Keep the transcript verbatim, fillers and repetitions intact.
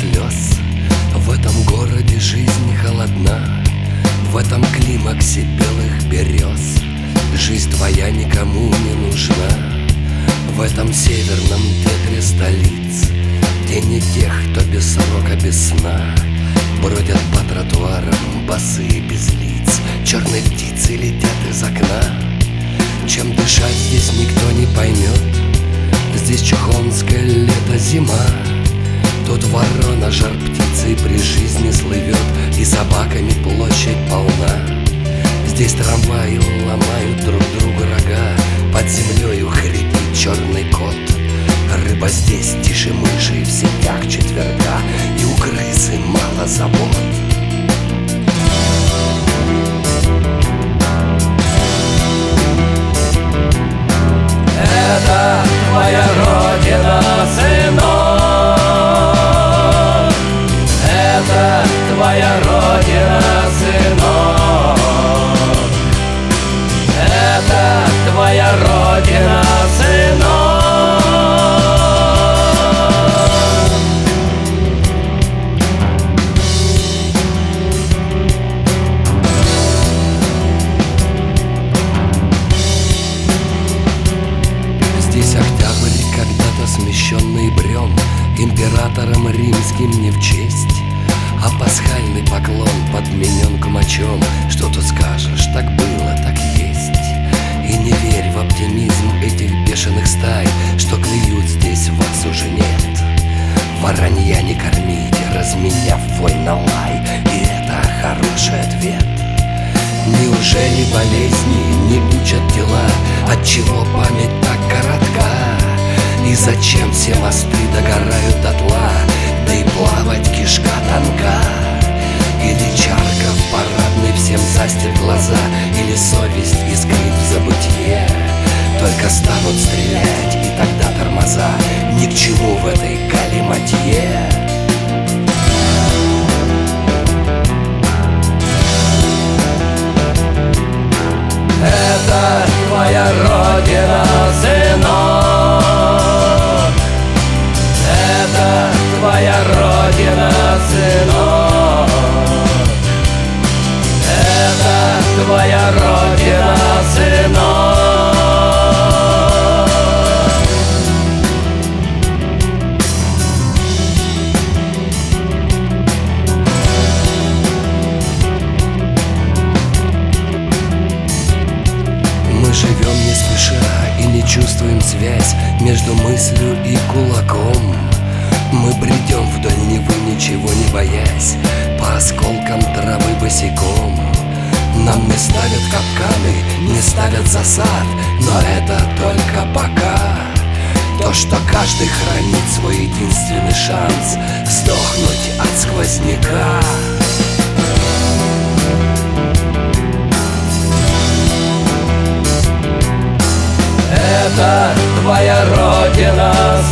слез. В этом городе жизнь холодна, в этом климаксе белых берез. Жизнь твоя никому не нужна, в этом северном ветре столиц, где не тех, кто без срока, без сна бродят по тротуарам босые без лиц. Черные птицы летят из окна. Чем дышать здесь никто не поймет. Здесь чухонское лето, зима. Тут ворона жар птицей при жизни слывет, и собаками площадь полна. Здесь трамваи ломают друг другу рога, под землею хрипит черный кот. Рыба здесь тише мыши в сетях четверга, и у крысы мало забот. Это твоя родина, сынок. Это твоя родина, сынок. Это твоя родина, сынок. Здесь октябрь, когда-то смещенный брем императором римским не в честь, а пасхальный поклон подменен кумачом. Что тут скажешь, так было, так есть. И не верь в оптимизм этих бешеных стай, что клюют здесь, вас уже нет. Воронья не кормите, разменяв вой на лай, и это хороший ответ. Неужели болезни не учат тела, отчего память так коротка? И зачем все мосты догорают дотла, да и плавать кишка тонка? Или чарка в парадной всем застит глаза, или совесть искрит в забытье? Только станут стрелять, и тогда тормоза ни к чему в этой галиматье. Это твоя родина, сынок. Это твоя родина, сынок. Это твоя родина, сынок. Мы живем не спеша и не чувствуем связь между мыслью и кулаком. Мы бредем вдоль Невы, ничего не боясь, по осколкам травы босиком. Нам не ставят капканы, не ставят засад, но это только пока. То, что каждый хранит свой единственный шанс сдохнуть от сквозняка. Это твоя родина,